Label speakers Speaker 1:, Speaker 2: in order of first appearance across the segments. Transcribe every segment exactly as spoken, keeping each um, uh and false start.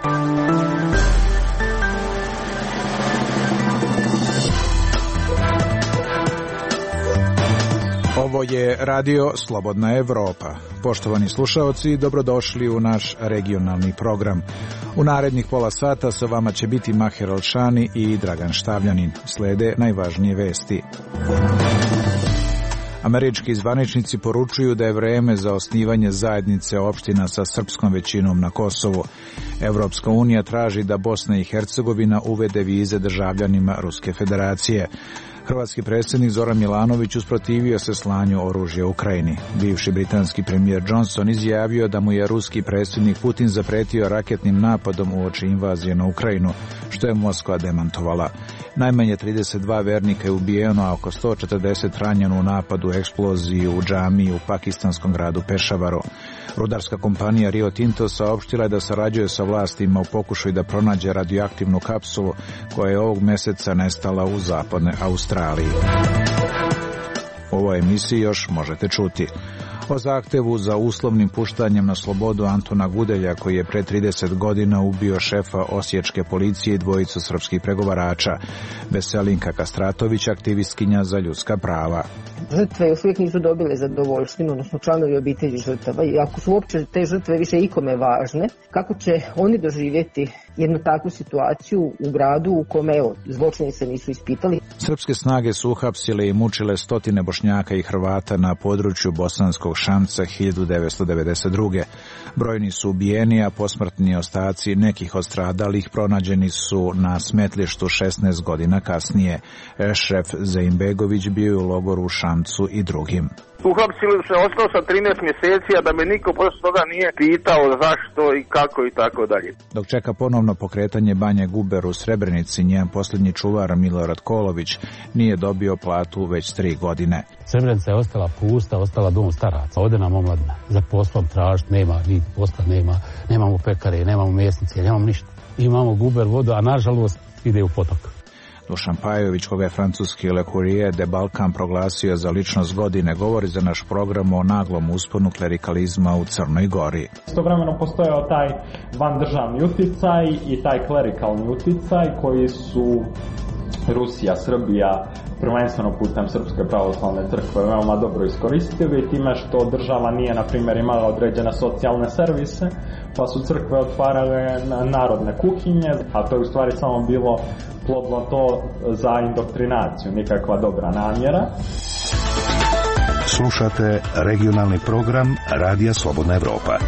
Speaker 1: Ovo je Radio Slobodna Evropa. Poštovani slušaoci, dobrodošli u naš regionalni program. U narednih pola sata sa vama će biti Maher Alšani i Dragan Štavljanin. Slede najvažnije vesti. Američki zvaničnici poručuju da je vreme za osnivanje zajednice opština sa srpskom većinom na Kosovu. Evropska unija traži da Bosna i Hercegovina uvede vize državljanima Ruske federacije. Hrvatski predsjednik Zoran Milanović usprotivio se slanju oružja Ukrajini. Bivši britanski premijer Johnson izjavio da mu je ruski predsjednik Putin zapretio raketnim napadom uoči invazije na Ukrajinu, što je Moskva demantovala. Najmanje trideset dva vernika je ubijeno, a oko sto četrdeset ranjeno u napadu eksploziji u džamiji u pakistanskom gradu Pešavaru. Rudarska kompanija Rio Tinto saopštila je da sarađuje sa vlastima u pokušaju da pronađe radioaktivnu kapsulu koja je ovog meseca nestala u zapadnoj Australiji. U ovoj emisiji još možete čuti o zahtevu za uslovnim puštanjem na slobodu Antuna Gudelja, koji je pre trideset godina ubio šefa osječke policije i dvojicu srpskih pregovarača. Veselinka Kastratović, aktivistkinja za ljudska prava.
Speaker 2: Žrtve još uvijek nisu dobile zadovoljštinu, odnosno članovi obitelji žrtava. I ako su uopće te žrtve više ikome važne, kako će oni doživjeti jednu takvu situaciju u gradu u kome evo, zločini se nisu ispitali?
Speaker 1: Srpske snage su uhapsile i mučile stotine Bošnjaka i Hrvata na području Bosanskog Šamca hiljadu devetsto devedeset druge. Brojni su ubijeni, a posmrtni ostaci nekih od stradalih pronađeni su na smetlištu šesnaest godina kasnije. Ešref Zeimbegović bio je u logoru u Šamcu i drugim.
Speaker 3: Uhapsili se, ostao sam trinaest mjeseci, a da me niko posle toga nije pitao zašto i kako i tako dalje.
Speaker 1: Dok čeka ponovno pokretanje Banje Guber u Srebrenici, njen posljednji čuvar Milorad Kolović nije dobio platu već tri godine.
Speaker 4: Srebrenica je ostala pusta, ostala dom staraca. Ovdje nam omladina za poslom tražiti, nema ni posla, nema, nemamo pekare, nemamo mesnice, nemamo ništa. Imamo Guber vodu, a nažalost ide u potok.
Speaker 1: Dušan Pajović, koga je francuski Le Courrier de Balkan proglasio za ličnost godine, govori za naš program o naglom usponu klerikalizma u Crnoj Gori.
Speaker 5: Istovremeno postojao taj vandržavni uticaj i taj klerikalni uticaj koji su Rusija, Srbija, prvenstveno putem Srpske pravoslavne crkve veoma dobro iskoristili time što država nije, na primjer, imala određene socijalne servise, pa su crkve otvarale narodne kuhinje, a to je u stvari samo bilo plodno to za indoktrinaciju, nikakva dobra namjera.
Speaker 6: Slušate regionalni program Radija Slobodna Evropa.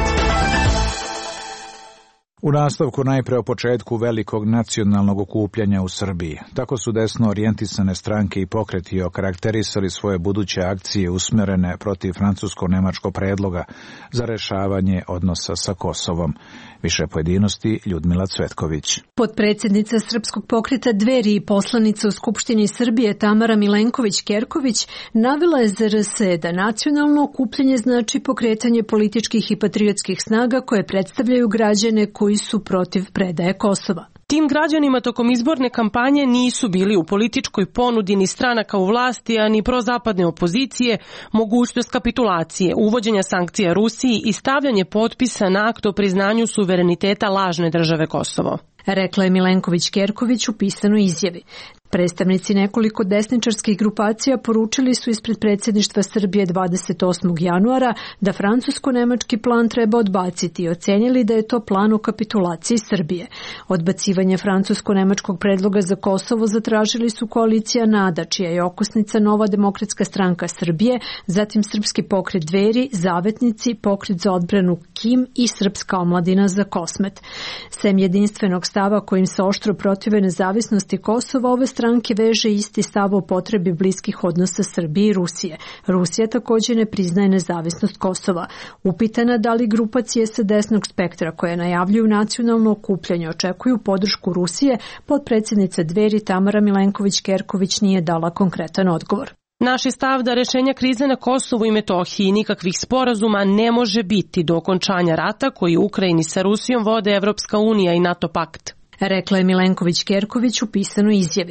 Speaker 1: U nastavku najpre o početku velikog nacionalnog okupljanja u Srbiji. Tako su desno orijentisane stranke i pokreti okarakterisali svoje buduće akcije usmjerene protiv francusko-nemačkog predloga za rešavanje odnosa sa Kosovom. Više pojedinosti Ljudmila Cvetković.
Speaker 7: Potpredsjednica Srpskog pokreta Dveri i poslanica u Skupštini Srbije Tamara Milenković-Kerković navela je za R S da nacionalno okupljanje znači pokretanje političkih i patriotskih snaga koje predstavljaju građane koji su protiv predaje Kosova.
Speaker 8: Tim građanima tokom izborne kampanje nisu bili u političkoj ponudi ni stranaka u vlasti, a ni prozapadne opozicije, mogućnost kapitulacije, uvođenja sankcija Rusiji i stavljanje potpisa na akt o priznanju suvereniteta lažne države Kosovo.
Speaker 7: Rekla je Milenković-Kerković u pisanoj izjavi. Predstavnici nekoliko desničarskih grupacija poručili su ispred predsjedništva Srbije dvadeset osmog januara da francusko-nemački plan treba odbaciti i ocenili da je to plan o kapitulaciji Srbije. Odbacivanje francusko-nemačkog predloga za Kosovo zatražili su koalicija NADA, čija je okosnica Nova demokratska stranka Srbije, zatim Srpski pokret Dveri, Zavetnici, Pokret za odbranu KIM i Srpska omladina za Kosmet. Sem jedinstvenog stava kojim se oštro protive nezavisnosti Kosova, ove stranke veže isti stav o potrebi bliskih odnosa Srbije i Rusije. Rusija također ne priznaje nezavisnost Kosova. Upitana da li grupacije sa desnog spektra koje najavljuju nacionalno okupljanje očekuju podršku Rusije, potpredsjednica Dveri Tamara Milenković-Kerković nije dala konkretan odgovor.
Speaker 8: Naš je stav da rešenja krize na Kosovu i Metohiji nikakvih sporazuma ne može biti do okončanja rata koji u Ukrajini sa Rusijom vode Evropska unija i NATO pakt.
Speaker 7: Rekla je Milenković-Kerković u pisanoj izjavi.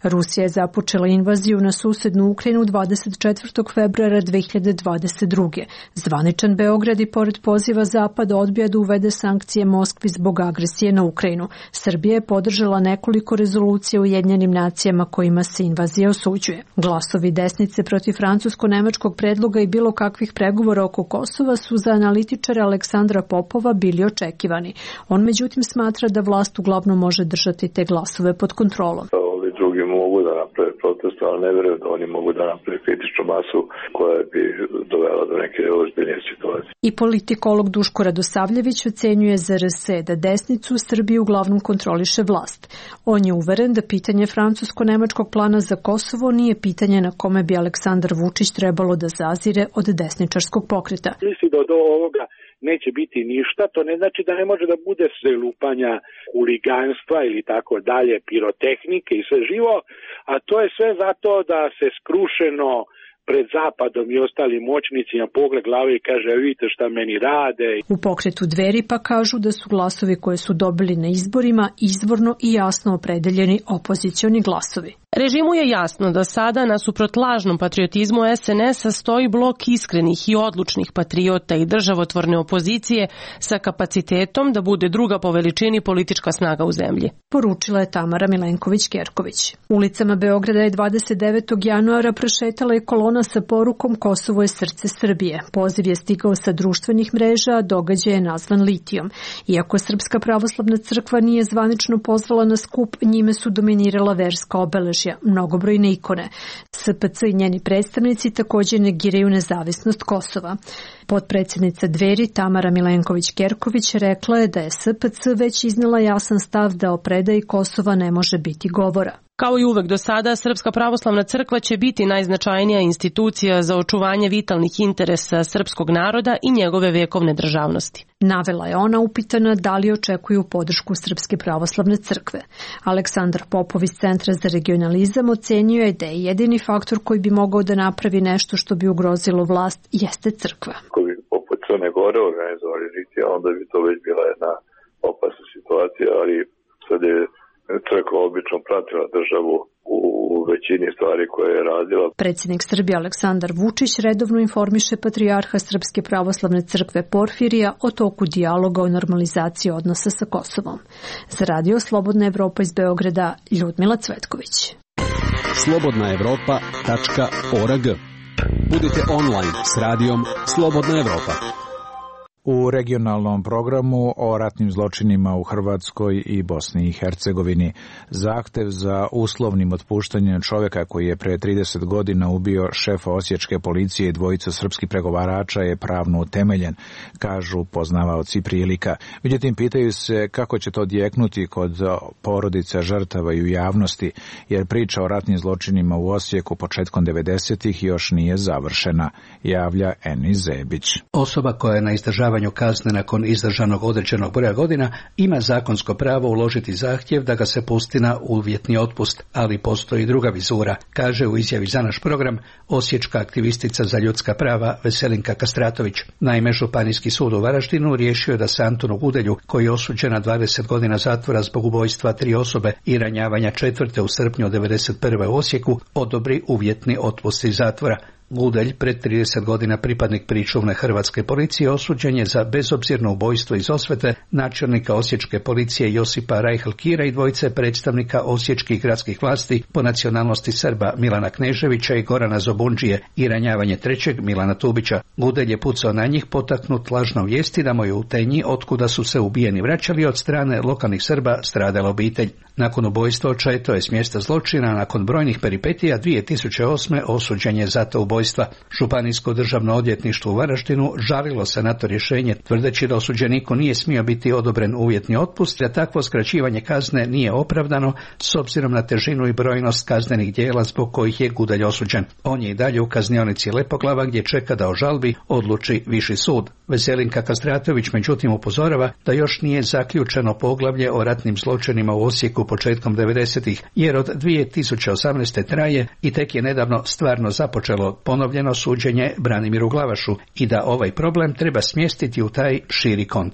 Speaker 7: Rusija je započela invaziju na susednu Ukrajinu dvadeset četvrtog februara dve hiljade dvadeset druge. Zvaničan Beograd i pored poziva Zapada odbija da uvede sankcije Moskvi zbog agresije na Ukrajinu. Srbija je podržala nekoliko rezolucija u Ujedinjenim nacijama kojima se invazija osuđuje. Glasovi desnice protiv francusko-nemačkog predloga i bilo kakvih pregovora oko Kosova su za analitičara Aleksandra Popova bili očekivani. On međutim smatra da vlast uglavnom može držati te glasove pod kontrolom.
Speaker 9: Ovi drugi mogu da naprave protest, ali ne verujem da oni mogu da naprave kritičnu masu koja bi dovela do neke ozbiljnije situacije.
Speaker 7: I politikolog Duško Radosavljević ocenjuje za R S da desnicu u Srbiji uglavnom kontroliše vlast. On je uveren da pitanje francusko-nemačkog plana za Kosovo nije pitanje na kome bi Aleksandar Vučić trebalo da zazire od desničarskog pokreta.
Speaker 10: Misli da do ovoga neće biti ništa, to ne znači da ne može da bude sve lupanja, huliganstva ili tako dalje, pirotehnike i sve živo, a to je sve zato da se skrušeno pred Zapadom i ostalim moćnicima pogled glave i kaže, vidite šta meni rade.
Speaker 7: U pokretu Dveri pa kažu da su glasovi koje su dobili na izborima izvorno i jasno opredeljeni opozicioni glasovi.
Speaker 8: Režimu je jasno da sada nasuprot lažnom patriotizmu S N S-a stoji blok iskrenih i odlučnih patriota i državotvorne opozicije sa kapacitetom da bude druga po veličini politička snaga u zemlji.
Speaker 7: Poručila je Tamara Milenković-Kerković. Ulicama Beograda je dvadeset devetog januara prošetala i kolona sa porukom Kosovo je srce Srbije. Poziv je stigao sa društvenih mreža, a događaj je nazvan litijom. Iako Srpska pravoslavna crkva nije zvanično pozvala na skup, njime su dominirala verska obeležja, mnogobrojne ikone. S P C i njeni predstavnici također negiraju nezavisnost Kosova. Potpredsjednica Dveri Tamara Milenković-Kerković rekla je da je S P C već iznela jasan stav da o predaji Kosova ne može biti govora.
Speaker 8: Kao i uvek do sada, Srpska pravoslavna crkva će biti najznačajnija institucija za očuvanje vitalnih interesa srpskog naroda i njegove vekovne državnosti.
Speaker 7: Navela je ona upitana da li očekuju podršku Srpske pravoslavne crkve. Aleksandar Popov iz Centra za regionalizam ocenio je da je jedini faktor koji bi mogao da napravi nešto što bi ugrozilo vlast jeste crkva.
Speaker 9: Ako bi poput Crne Gore organizovali litija, onda bi to već bila jedna opasna situacija, ali sad je crkva obično pratila državu u većini stvari koje je radila.
Speaker 7: Predsjednik Srbije Aleksandar Vučić redovno informiše patrijarha Srpske pravoslavne crkve Porfirija o toku dijaloga o normalizaciji odnosa sa Kosovom. Za Radio Slobodna Evropa iz Beograda, Ljudmila Cvetković.
Speaker 11: slobodna evropa tačka org. Budite online s radijom Slobodna Evropa.
Speaker 1: U regionalnom programu o ratnim zločinima u Hrvatskoj i Bosni i Hercegovini. Zahtev za uslovnim otpuštanjem čovjeka koji je pre trideset godina ubio šefa osječke policije i dvojicu srpskih pregovarača je pravno utemeljen, kažu poznavaoci prilika. Međutim, pitaju se kako će to odjeknuti kod porodica žrtava i u javnosti, jer priča o ratnim zločinima u Osijeku početkom devedesetih još nije završena, javlja Eni Zebić.
Speaker 12: Osoba koja je na izdržavanju kazne nakon izdržanog određenog broja godina ima zakonsko pravo uložiti zahtjev da ga se pusti na uvjetni otpust, ali postoji druga vizura, kaže u izjavi za naš program osječka aktivistica za ljudska prava Veselinka Kastratović. Naime, Županijski sud u Varaždinu riješio je da se Antunu Gudelju, koji je osuđen na dvadeset godina zatvora zbog ubojstva tri osobe i ranjavanja četvrte u srpnju devedeset prve u Osijeku, odobri uvjetni otpust iz zatvora. Gudelj, pred trideset godina pripadnik pričuvne hrvatske policije, osuđen je za bezobzirno ubojstvo iz Osvete načelnika osječke policije Josipa Rajhl-Kira i dvojice predstavnika osječkih gradskih vlasti po nacionalnosti Srba Milana Kneževića i Gorana Zobundžije i ranjavanje trećeg Milana Tubića. Gudelj je pucao na njih potaknut lažnom vijesti da mu je u Tenji, otkuda su se ubijeni vraćali, od strane lokalnih Srba stradala obitelj. Nakon ubojstva očeto je s mjesta zločina, nakon brojnih peripetija dvije tisuće osme osuđen je za to ubojstva. Županijsko državno odvjetništvo u Varaždinu žalilo se na to rješenje, tvrdeći da osuđeniku nije smio biti odobren uvjetni otpust, a takvo skraćivanje kazne nije opravdano s obzirom na težinu i brojnost kaznenih djela zbog kojih je Gudelj osuđen. On je i dalje u kaznionici Lepoglava gdje čeka da o žalbi odluči viši sud. Veselinka Kastratović međutim upozorava da još nije zaključeno poglavlje o ratnim zločinima u Osijeku početkom devedesetih, jer od dvije tisuće osamnaeste traje i tek je nedavno stvarno započelo ponovljeno suđenje Branimiru Glavašu i da ovaj problem treba smjestiti u taj širi kontekst.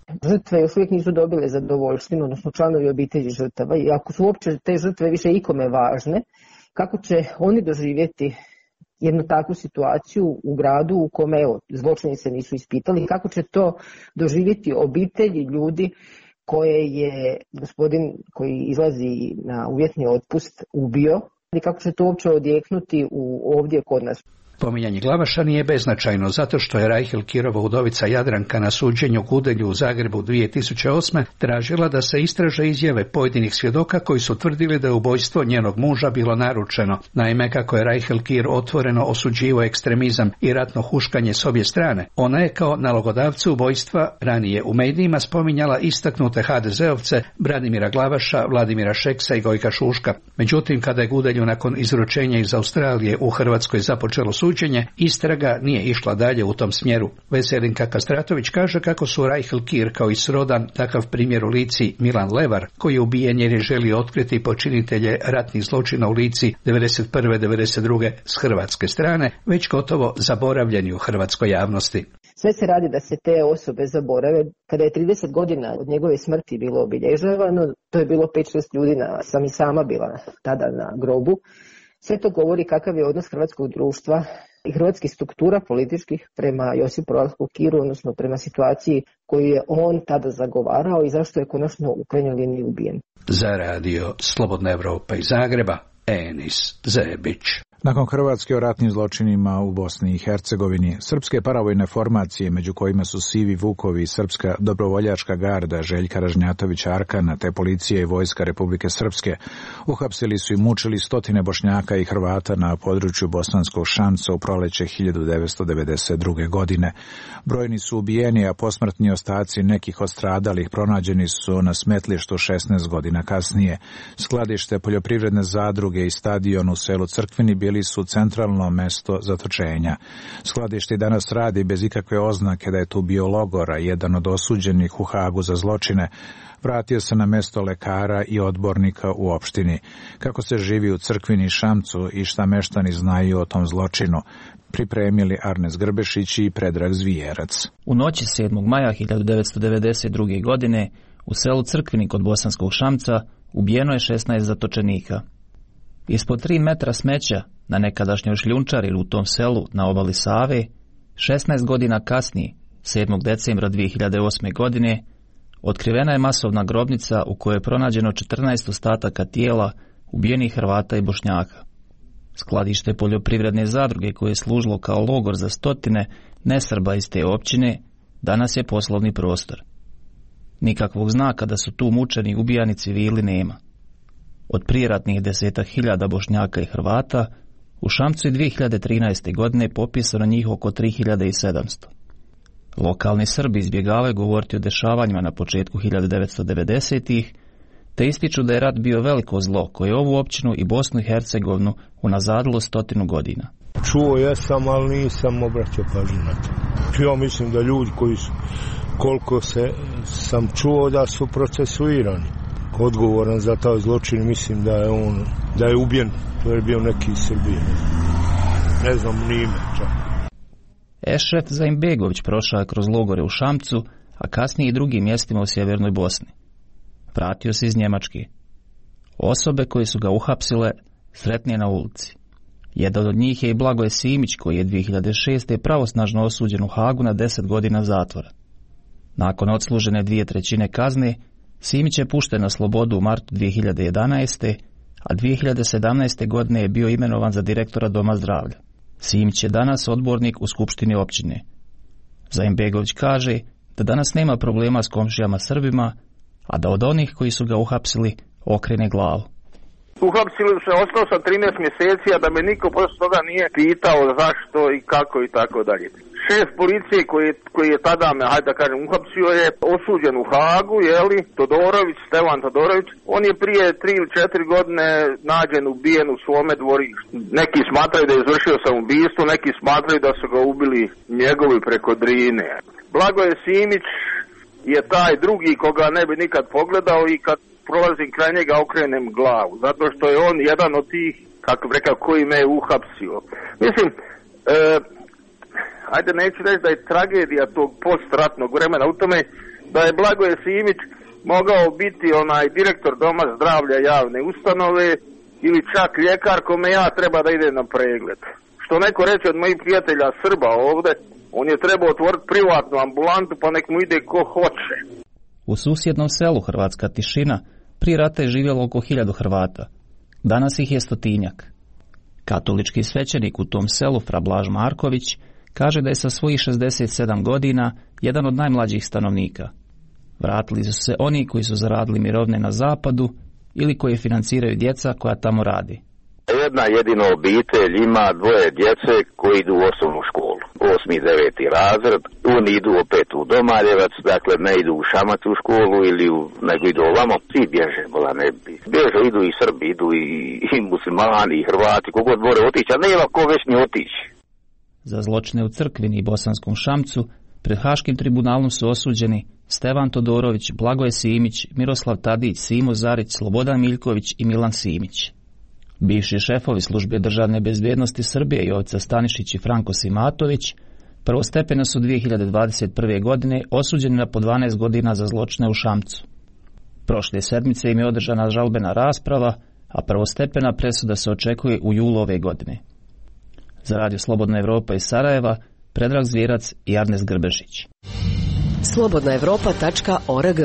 Speaker 2: Žrtve još uvijek nisu dobile zadovoljštinu, odnosno članovi obitelji žrtava, i ako su uopće te žrtve više ikome važne, kako će oni doživjeti jednu takvu situaciju u gradu u kome evo, zločini se nisu ispitali, kako će to doživjeti obitelji ljudi koje je gospodin koji izlazi na uvjetni otpust ubio i kako će to uopće odjeknuti u, ovdje kod nas.
Speaker 12: Pominjanje Glavaša nije beznačajno zato što je Rajhel Kirova udovica Jadranka na suđenju u Gudelju u Zagrebu dvije tisuće osme tražila da se istraže izjave pojedinih svjedoka koji su tvrdili da je ubojstvo njenog muža bilo naručeno. Naime, kako je Rajhel Kir otvoreno osuđivao ekstremizam i ratno huškanje s obje strane, ona je kao nalogodavce ubojstva ranije u medijima spominjala istaknute ha de zeovce Branimira Glavaša, Vladimira Šeksa i Gojka Šuška. Međutim, kada je Gudelju nakon izručenja iz Australije u Hrvatskoj započelo suđenje, istraga nije išla dalje u tom smjeru. Veselinka Kastratović kaže kako su Rajhel Kir kao i srodan takav primjer u Lici Milan Levar, koji je ubijen jer je želio otkriti počinitelje ratnih zločina u Lici devedeset prve devedeset druge s hrvatske strane, već gotovo zaboravljeni u hrvatskoj javnosti.
Speaker 2: Sve se radi da se te osobe zaborave. Kada je trideset godina od njegove smrti bilo obilježavano, to je bilo pet šest ljudi, na, sam i sama bila tada na grobu. Sve to govori kakav je odnos hrvatskog društva i hrvatskih struktura političkih prema Josipu Rajhelu Kiru, odnosno prema situaciji koju je on tada zagovarao i zašto je konačno u krajnjoj liniji ubijen.
Speaker 12: Za radio Slobodna Evropa iz Zagreba, Enis Zebić.
Speaker 1: Nakon Hrvatske o ratnim zločinima u Bosni i Hercegovini, srpske paravojne formacije, među kojima su Sivi Vukovi i Srpska dobrovoljačka garda Željka Ražnjatovića Arkana te policija i vojska Republike Srpske, uhapsili su i mučili stotine Bošnjaka i Hrvata na području Bosanskog Šamca u proleće hiljadu devetsto devedeset druge. godine. Brojni su ubijeni, a posmrtni ostaci nekih od stradalih pronađeni su na smetlištu šesnaest godina kasnije. Skladište poljoprivredne zadruge i stadion u selu Crkveni bili su centralno mesto zatočenja. Skladište danas radi bez ikakve oznake da je tu bio logor, a jedan od osuđenih u Hagu za zločine vratio se na mesto lekara i odbornika u opštini. Kako se živi u Crkvini i Šamcu i šta meštani znaju o tom zločinu, pripremili Arnes Grbešić i Predrag Zvijerac.
Speaker 13: U noći sedmog maja hiljadu devetsto devedeset druge. godine u selu Crkvini kod Bosanskog Šamca ubijeno je šesnaest zatočenika. Ispod tri metra smeća na nekadašnjoj šljunčari u tom selu na obali Save, šesnaest godina kasnije, sedmog decembra dvije hiljade osme. godine, otkrivena je masovna grobnica u kojoj je pronađeno četrnaest ostataka tijela ubijenih Hrvata i Bošnjaka. Skladište poljoprivredne zadruge koje je služilo kao logor za stotine nesrba iz te općine danas je poslovni prostor. Nikakvog znaka da su tu mučeni i ubijani civili nema. Od prijeratnih desetak hiljada Bošnjaka i Hrvata, u Šamcu je dvije hiljade trinaeste. godine popisano njih oko tri hiljade sedamsto. Lokalni Srbi izbjegavaju govoriti o dešavanjima na početku hiljadu devetsto devedesetih. te ističu da je rat bio veliko zlo koje je ovu općinu i Bosnu i Hercegovinu unazadilo stotinu godina.
Speaker 14: Čuo jesam, ali nisam obraćao pažnju na to. Ja mislim da ljudi koji su, koliko se sam čuo da su procesuirani, odgovoran za taj zločin, mislim da je on, da je ubijen, to je bio neki iz Srbije. Ne znam ni ime čak.
Speaker 13: Ešref Zaimbegović prošao je kroz logore u Šamcu, a kasnije i drugim mjestima u sjevernoj Bosni. Vratio se iz Njemačke. Osobe koje su ga uhapsile sretnije na ulici. Jedan od njih je i Blagoje Simić, koji je dvije hiljade šeste. pravosnažno osuđen u Hagu na deset godina zatvora. Nakon odslužene dvije trećine kazne, Simić je pušten na slobodu u martu dvije hiljade jedanaeste. a dvije hiljade sedamnaeste. godine je bio imenovan za direktora Doma zdravlja. Simić je danas odbornik u Skupštini općine. Zaimbegović kaže da danas nema problema s komšijama Srbima, a da od onih koji su ga uhapsili okrene glavu.
Speaker 3: Uhapsili se, ostao sam trinaest mjeseci, a da me niko poslije toga nije pitao zašto i kako i tako dalje. Šef policije koji, koji je tada me, hajde da kažem, uhapsio je osuđen u Hagu, jeli, Todorović, Stevan Todorović. On je prije tri ili četiri godine nađen ubijen u svome dvorištu. Neki smatraju da je izvršio samoubistvo, neki smatraju da su ga ubili njegovi preko Drine. Blagoje Simić je taj drugi koga ne bi nikad pogledao i kad prolazim kraj njega okrenem glavu, zato što je on jedan od tih, kako bi rekao, koji me je uhapsio. Mislim, e, ajde neću reći da je tragedija tog postratnog vremena u tome da je Blagoje Simić mogao biti onaj direktor doma zdravlja javne ustanove ili čak ljekar kome ja treba da ide na pregled. Što neko reče od mojih prijatelja Srba ovde, on je trebao otvoriti privatnu ambulantu pa nek mu ide ko hoće.
Speaker 13: U susjednom selu Hrvatska Tišina prije rata je živjelo oko hiljadu Hrvata. Danas ih je stotinjak. Katolički svećenik u tom selu, fra Blaž Marković, kaže da je sa svojih šezdeset sedam godina jedan od najmlađih stanovnika. Vratili su se oni koji su zaradili mirovine na zapadu ili koje financiraju djeca koja tamo radi.
Speaker 15: Jedna jedina obitelj ima dvoje djece koji idu u osnovnu školu, osmi i deveti razred, oni idu opet u Domaljevac, dakle ne idu u Šamac u školu ili u, nego idu ovamo, svi bježe, bola ne bi. Bježe, idu i Srbi, idu i, i muslimani, i Hrvati, kogod more otići, a nema ko već ni otići.
Speaker 13: Za zločine u Crkvini i Bosanskom Šamcu pred Haškim tribunalom su osuđeni Stevan Todorović, Blagoje Simić, Miroslav Tadić, Simo Zarić, Slobodan Miljković i Milan Simić. Bivši šefovi službe državne bezbjednosti Srbije Jovica Stanišić i Franko Simatović prvostepeno su dvije hiljade dvadeset prve. godine osuđeni na po dvanaest godina za zločine u Šamcu. Prošle sedmice im je održana žalbena rasprava, a prvostepena presuda se očekuje u julu ove godine. Za Radio Slobodna Evropa iz Sarajeva, Predrag Zvirac i Arnes Grbešić.
Speaker 16: slobodna evropa tačka org.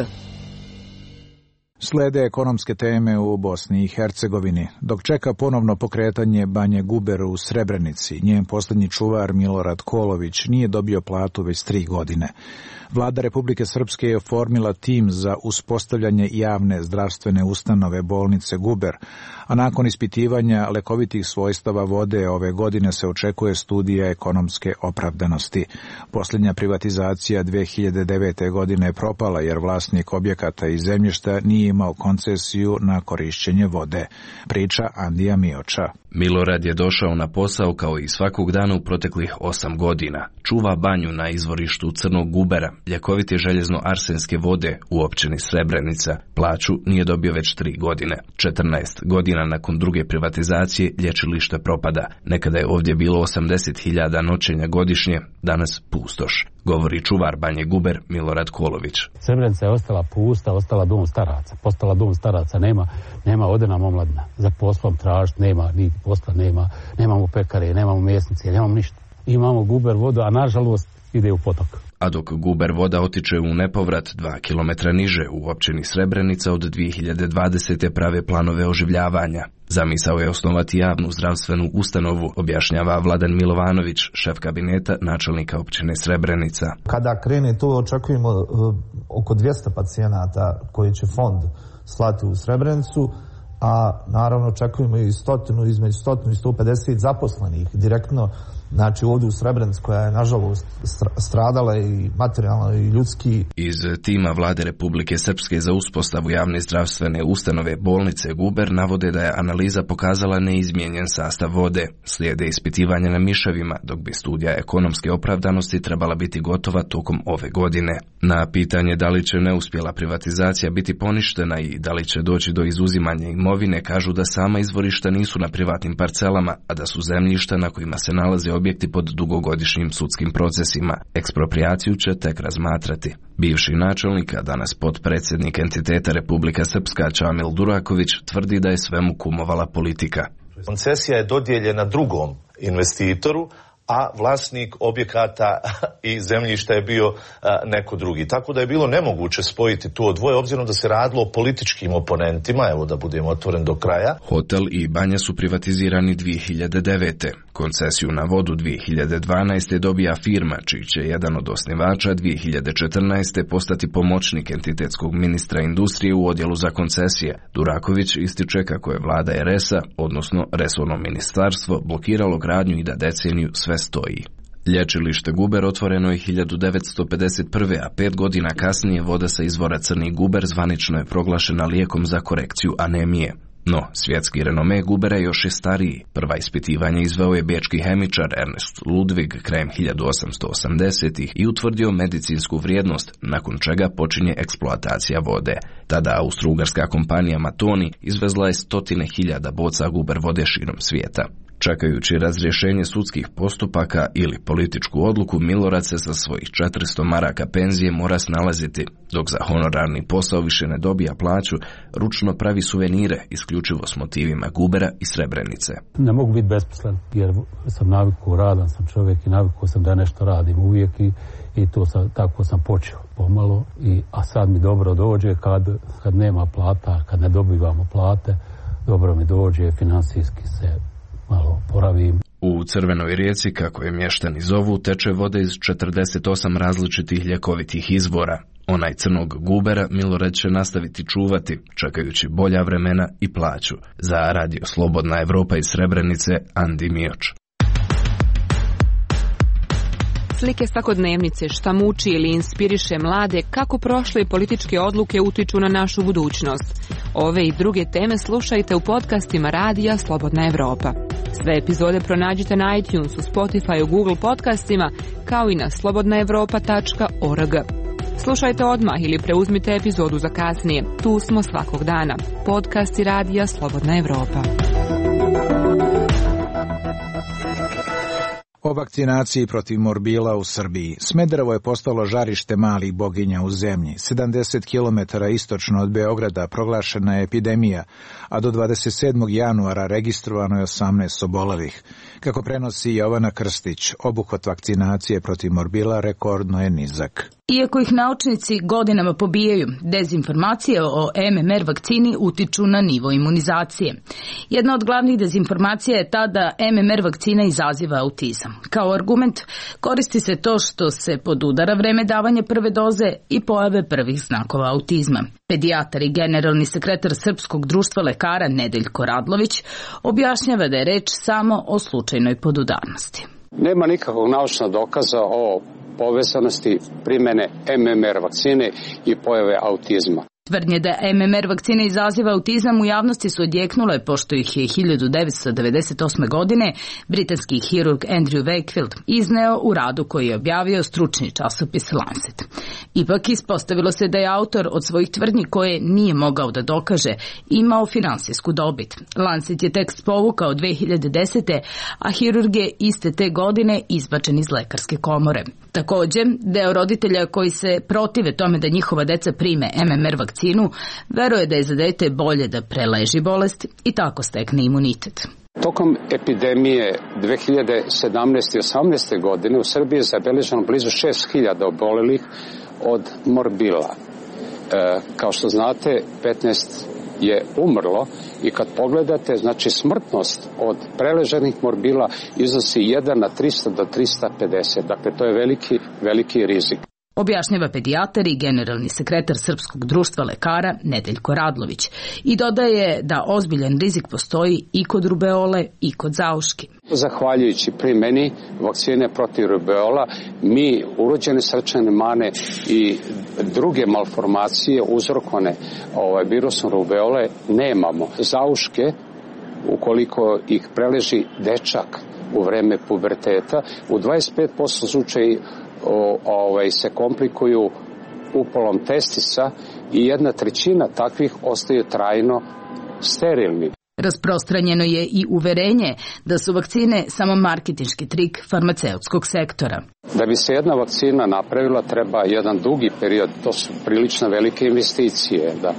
Speaker 1: Slede ekonomske teme u Bosni i Hercegovini. Dok čeka ponovno pokretanje Banje Guber u Srebrenici, njen posljednji čuvar Milorad Kolović nije dobio platu već tri godine. Vlada Republike Srpske je oformila tim za uspostavljanje javne zdravstvene ustanove bolnice Guber, a nakon ispitivanja lekovitih svojstava vode ove godine se očekuje studija ekonomske opravdanosti. Posljednja privatizacija dvije hiljade devete. godine je propala jer vlasnik objekata i zemljišta nije imao koncesiju na korišćenje vode. Priča Andija Mioča.
Speaker 17: Milorad je došao na posao kao i svakog dana u proteklih osam godina. Čuva banju na izvorištu Crnog Gubera, ljekovite željezno-arsenske vode u općini Srebrenica. Plaću nije dobio već tri godine. četrnaest godina nakon druge privatizacije lječilište propada. Nekada je ovdje bilo osamdeset hiljada noćenja godišnje, danas pustoš. Govori čuvar Banje Guber Milorad Kolović.
Speaker 4: Srebrenica je ostala pusta, ostala dom staraca. Postala dom staraca, nema, nema ode nam omladina. Za poslom tražiti nema, ni posla nema, nemamo pekare, nemamo mesnice, nemamo ništa. Imamo Guber vodu, a nažalost ide u potok.
Speaker 17: A dok Guber voda otiče u nepovrat dva kilometra niže u općini Srebrenica od dvije hiljade dvadesete. prave planove oživljavanja. Zamisao je osnovati javnu zdravstvenu ustanovu, objašnjava Vladan Milovanović, šef kabineta načelnika općine Srebrenica.
Speaker 18: Kada krene to, očekujemo uh, oko dvjesto pacijenata koji će fond slati u Srebrenicu, a naravno očekujemo i stotinu, između stotinu i sto pedeset zaposlenih direktno, znači ovdje u Srebrenici koja je nažalost stradala i materijalno i ljudski.
Speaker 17: Iz tima Vlade Republike Srpske za uspostavu javne zdravstvene ustanove bolnice Guber navode da je analiza pokazala neizmijenjen sastav vode. Slijede ispitivanja na miševima, dok bi studija ekonomske opravdanosti trebala biti gotova tokom ove godine. Na pitanje da li će neuspjela privatizacija biti poništena i da li će doći do izuzimanja imovine, kažu da sama izvorišta nisu na privatnim parcelama, a da su zemljišta na kojima se nalaze objekti pod dugogodišnjim sudskim procesima. Eksproprijaciju će tek razmatrati. Bivši načelnik, a danas potpredsjednik entiteta Republika Srpska Čamil Duraković tvrdi da je svemu kumovala politika.
Speaker 19: Koncesija je dodijeljena drugom investitoru, a vlasnik objekata i zemljišta je bio a, neko drugi. Tako da je bilo nemoguće spojiti to dvoje, obzirom da se radilo o političkim oponentima, evo da budemo otvoren do kraja.
Speaker 17: Hotel i banja su privatizirani dvije hiljade devete. Koncesiju na vodu dvije hiljade dvanaeste. dobija firma, čiji će jedan od osnivača dvije hiljade četrnaeste. postati pomoćnik entitetskog ministra industrije u odjelu za koncesije. Duraković ističe kako je vlada er es a, odnosno resorno ministarstvo, blokiralo gradnju i da deceniju sve stoji. Lječilište Guber otvoreno je hiljadu devetsto pedeset prve. a pet godina kasnije voda sa izvora Crni Guber zvanično je proglašena lijekom za korekciju anemije. No, svjetski renome Gubera još je stariji. Prva ispitivanja izveo je bečki hemičar Ernest Ludwig krajem hiljadu osamsto osamdesetih. i utvrdio medicinsku vrijednost, nakon čega počinje eksploatacija vode. Tada austrougarska kompanija Matoni izvezla je stotine hiljada boca Guber vode širom svijeta. Čekajući razrješenje sudskih postupaka ili političku odluku, Milorad se sa svojih četiristo maraka penzije mora snalaziti, dok za honorarni posao više ne dobija plaću, ručno pravi suvenire isključivo s motivima Gubera i Srebrenice.
Speaker 4: Ne mogu biti besposlen jer sam navikao, radan sam čovjek i navikao sam da nešto radim uvijek i, i to sam, tako sam počeo pomalo, i, a sad mi dobro dođe kad, kad nema plata, kad ne dobivamo plate, dobro mi dođe, financijski se malo poravim.
Speaker 17: U Crvenoj rijeci, kako je mještani zovu, teče voda iz četrdeset osam različitih ljekovitih izvora. Onaj crnog Gubera Milorad će nastaviti čuvati, čekajući bolja vremena i plaću. Za Radio Slobodna Evropa iz Srebrenice, Andi Mioč.
Speaker 20: Slike svakodnevnice, šta muči ili inspiriše mlade, kako prošle političke odluke utiču na našu budućnost. Ove i druge teme slušajte u podcastima Radija Slobodna Evropa. Sve epizode pronađite na iTunesu, Spotify, Google podcastima, kao i na slobodna evropa tačka org. Slušajte odmah ili preuzmite epizodu za kasnije. Tu smo svakog dana. Podcasti Radija Slobodna Evropa.
Speaker 1: O vakcinaciji protiv morbila u Srbiji. Smederevo je postalo žarište malih boginja u zemlji. sedamdeset kilometara istočno od Beograda proglašena je epidemija, a do dvadeset sedmog januara registrovano je osamnaest obolelih. Kako prenosi Jovana Krstić, obuhvat vakcinacije protiv morbila rekordno je nizak.
Speaker 21: Iako ih naučnici godinama pobijaju, dezinformacije o M M R vakcini utiču na nivo imunizacije. Jedna od glavnih dezinformacija je ta da M M R vakcina izaziva autizam. Kao argument koristi se to što se podudara vreme davanja prve doze i pojave prvih znakova autizma. Pedijatar i generalni sekretar Srpskog društva lekara Nedeljko Radlović objašnjava da je reč samo o slučajnoj podudarnosti.
Speaker 22: Nema nikakvog naučnog dokaza o povezanosti primjene M M R vakcine i pojave autizma.
Speaker 21: Tvrdnje da M M R vakcina izaziva autizam u javnosti su odjeknule pošto ih je hiljadu devetsto devedeset osme. godine britanski hirurg Andrew Wakefield izneo u radu koji je objavio stručni časopis Lancet. Ipak ispostavilo se da je autor od svojih tvrdnji koje nije mogao da dokaže imao finansijsku dobit. Lancet je tekst povukao dve hiljade desete. a hirurg je iste te godine izbačen iz lekarske komore. Također, deo roditelja koji se protive tome da njihova deca prime M M R vakcinu, veruje da je za dete bolje da preleži bolest i tako stekne imunitet.
Speaker 22: Tokom epidemije dve hiljade sedamnaeste i osamnaeste. godine u Srbiji je zabeleženo blizu šest hiljada obolelih od morbila. E, kao što znate, petnaest je umrlo i kad pogledate, znači smrtnost od preleženih morbila iznosi jedan na tristo do tristo pedeset. Dakle, to je veliki, veliki rizik.
Speaker 21: Objašnjava pedijatar i generalni sekretar Srpskog društva lekara Nedeljko Radlović i dodaje da ozbiljan rizik postoji i kod rubeole i kod zauški.
Speaker 22: Zahvaljujući primjeni vakcine protiv rubeola, mi urođene srčane mane i druge malformacije uzrokovane ovaj, virusom rubeole nemamo. Zauške, ukoliko ih preleži dečak u vreme puberteta, u dvadeset pet posto slučaja O, ovaj, se komplikuju upalom testisa i jedna trećina takvih ostaju trajno sterilni.
Speaker 21: Rasprostranjeno je i uverenje da su vakcine samo marketinški trik farmaceutskog sektora.
Speaker 22: Da bi se jedna vakcina napravila treba jedan dugi period, to su prilično velike investicije. Da.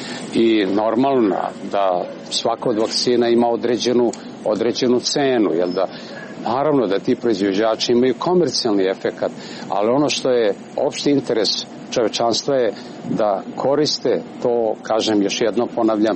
Speaker 22: I normalno da svaka od vakcina ima određenu, određenu cenu, jel da? Naravno da ti proizvođači imaju komercijalni efekat, ali ono što je opšti interes čovečanstva je da koriste to, kažem još jedno ponavljam,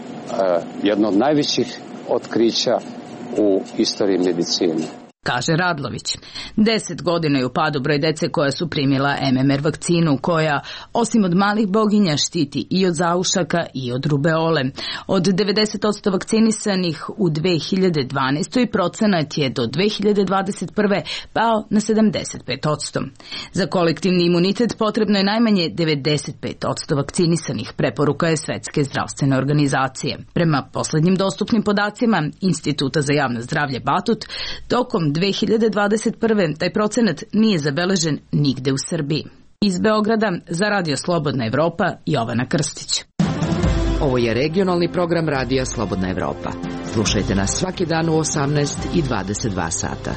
Speaker 22: jedno od najvećih otkrića u istoriji medicine.
Speaker 21: Kaže Radlović. Deset godina je u padu broj dece koja su primila M M R vakcinu, koja, osim od malih boginja, štiti i od zaušaka i od rubeole. Od devedeset posto vakcinisanih u dve hiljade dvanaestoj. procenat je do dve hiljade dvadeset prve. pao na sedamdeset pet posto. Za kolektivni imunitet potrebno je najmanje devedeset pet posto vakcinisanih, preporuka je Svetske zdravstvene organizacije. Prema poslednjim dostupnim podacima Instituta za javno zdravlje Batut, tokom dve hiljade dvadeset prve. taj procenat nije zabeležen nigde u Srbiji. Iz Beograda za Radio Slobodna Evropa, Jovana Krstić.
Speaker 16: Ovo je regionalni program Radija Slobodna Evropa. Slušajte nas svaki dan u osamnaest i dvadeset dva sata.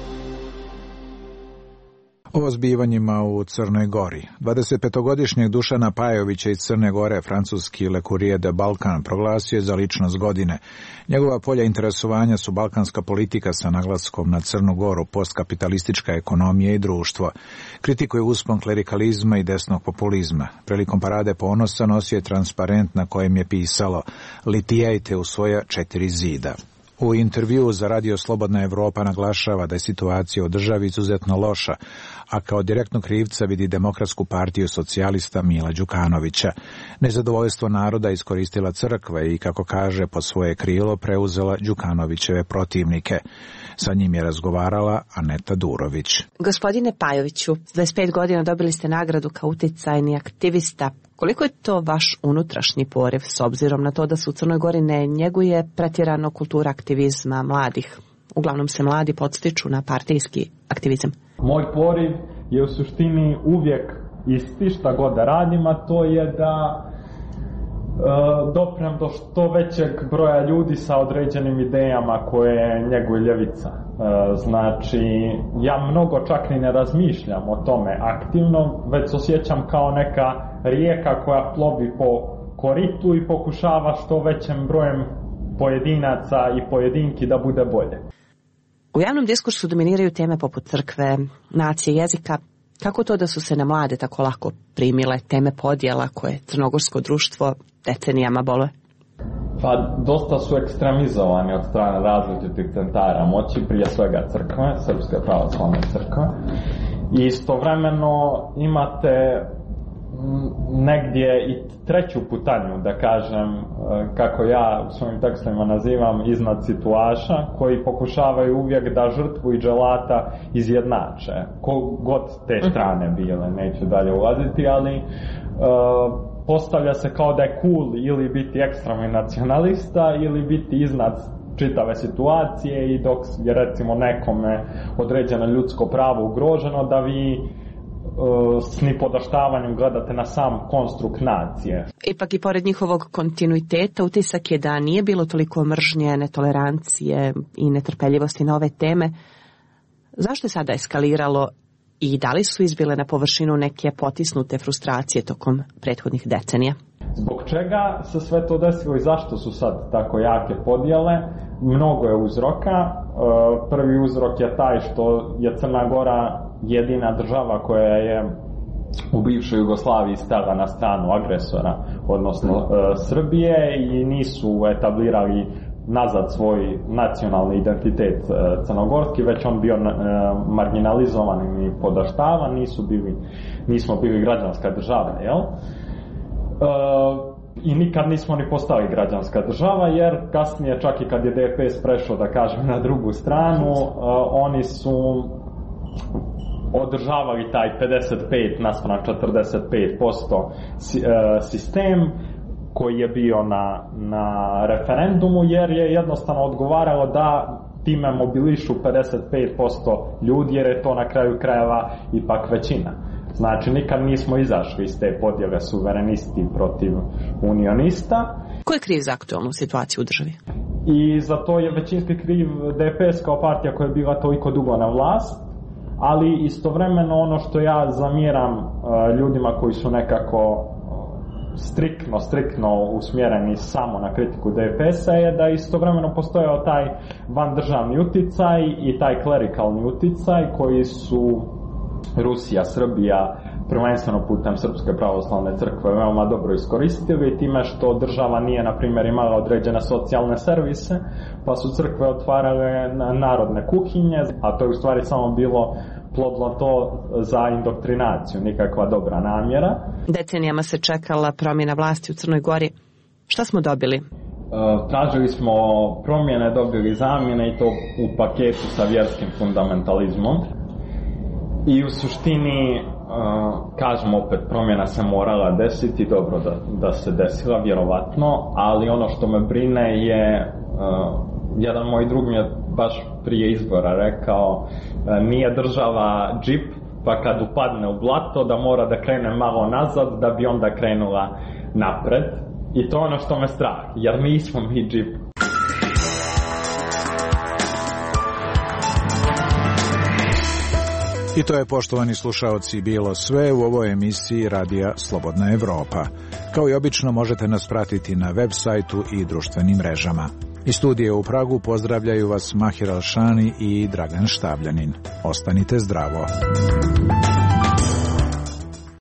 Speaker 1: O zbivanjima u Crnoj Gori. dvadesetpetogodišnjeg Dušana Pajovića iz Crne Gore francuski Le Courrier de Balkan proglasio je za ličnost godine. Njegova polja interesovanja su balkanska politika sa naglaskom na Crnu Goru, postkapitalistička ekonomija i društvo. Kritikuje uspon klerikalizma i desnog populizma. Prilikom parade ponosa nosio je transparent na kojem je pisalo "Litijajte u svoja četiri zida". U intervjuu za Radio Slobodna Evropa naglašava da je situacija u državi izuzetno loša, a kao direktnog krivca vidi Demokratsku partiju socijalista Mila Đukanovića. Nezadovoljstvo naroda iskoristila crkva i, kako kaže, pod svoje krilo preuzela Đukanovićeve protivnike. Sa njim je razgovarala Aneta Durović.
Speaker 5: Gospodine Pajoviću, s dvadeset pet godina dobili ste nagradu kao uticajni aktivista. Koliko je to vaš unutrašnji poriv, s obzirom na to da se u Crnoj Gori ne njeguje pretjerano kultura aktivizma mladih? Uglavnom se mladi podstiču na partijski aktivizam.
Speaker 6: Moj poriv je u suštini uvijek isti, šta god da radim, a to je da e, doprem do što većeg broja ljudi sa određenim idejama koje njeguje ljevica. E, znači, ja mnogo čak ni ne razmišljam o tome aktivno, već se osjećam kao neka rijeka koja plovi po koritu i pokušava što većem brojem pojedinaca i pojedinki da bude bolje.
Speaker 5: U javnom diskursu dominiraju teme poput crkve, nacije, jezika. Kako to da su se na mlade tako lako primile teme podjela koje crnogorsko društvo decenijama boluje?
Speaker 6: Pa dosta su ekstremizovani od strane različitih centara moći, prije svega crkve, Srpske pravoslavne crkve. I istovremeno imate negdje i treću putanju, da kažem, kako ja u svojim tekstovima nazivam, iznad situaša, koji pokušavaju uvijek da žrtvu i dželata izjednače. Kogod te strane bile, neću dalje ulaziti, ali uh, postavlja se kao da je cool ili biti ekstremni nacionalista ili biti iznad čitave situacije, i dok je recimo nekome određeno ljudsko pravo ugroženo, da vi s nipodaštavanjem gledate na sam konstrukt nacije.
Speaker 5: Ipak i pored njihovog kontinuiteta utisak je da nije bilo toliko mržnje, netolerancije i netrpeljivosti na ove teme. Zašto je sada eskaliralo i da li su izbile na površinu neke potisnute frustracije tokom prethodnih decenija?
Speaker 6: Zbog čega se sve to desilo i zašto su sad tako jake podjele? Mnogo je uzroka. Prvi uzrok je taj što je Crna Gora jedina država koja je u bivšoj Jugoslaviji stala na stranu agresora, odnosno e, Srbije, i nisu etablirali nazad svoj nacionalni identitet e, crnogorski, već on bio e, marginalizovan i podaštavan, nisu bili, nismo bili građanska država, jel? E, I nikad nismo ni postali građanska država, jer kasnije, čak i kad je D P S prešao, da kažem, na drugu stranu, e, oni su održavali taj pedeset pet naspram četrdeset pet posto sistem koji je bio na, na referendumu, jer je jednostavno odgovaralo da time mobilišu pedeset pet posto ljudi, jer je to na kraju krajeva ipak većina. Znači, nikad nismo izašli iz te podjele suverenisti protiv unionista.
Speaker 5: Ko je kriv za aktualnu situaciju u državi?
Speaker 6: I za to je većinski kriv D P S kao partija koja je bila toliko dugo na vlast, ali istovremeno ono što ja zamjeram uh, ljudima koji su nekako uh, striktno, striktno usmjereni samo na kritiku D P S-a je da istovremeno postojao taj vandržavni uticaj i taj klerikalni uticaj koji su Rusija, Srbija, prvenstveno putem Srpske pravoslavne crkve veoma dobro iskoristili time što država nije, na primjer, imala određene socijalne servise, pa su crkve otvarale narodne kuhinje, a to je u stvari samo bilo plodno to za indoktrinaciju, nikakva dobra namjera.
Speaker 5: Decenijama se čekala promjena vlasti u Crnoj Gori. Šta smo dobili?
Speaker 6: Tražili smo promjene, dobili zamjene, i to u paketu sa vjerskim fundamentalizmom. I u suštini, kažemo opet, promjena se morala desiti, dobro da, da se desila, vjerovatno, ali ono što me brine je, jedan moj drug mi je baš prije izbora rekao, nije država džip, pa kad upadne u blato da mora da krene malo nazad da bi onda krenula napred. I to je ono što me strah, jer nismo mi džip.
Speaker 1: I to je, poštovani slušaoci, bilo sve u ovoj emisiji Radija Slobodna Evropa. Kao i obično možete nas pratiti na web sajtu i društvenim mrežama. Iz studije u Pragu pozdravljaju vas Mahir Alšani i Dragan Štabljanin. Ostanite zdravo.